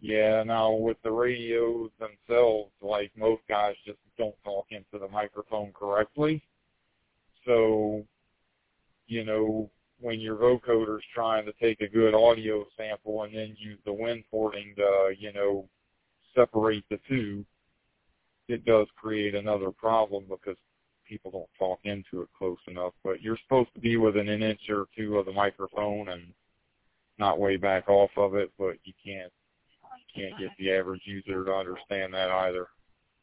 Yeah, now with the radios themselves, like most guys just don't talk into the microphone correctly. So, you know, when your vocoder's trying to take a good audio sample and then use the wind porting to, you know, separate the two, it does create another problem because people don't talk into it close enough. But you're supposed to be within an inch or two of the microphone and not way back off of it, but you can't get the average user to understand that either.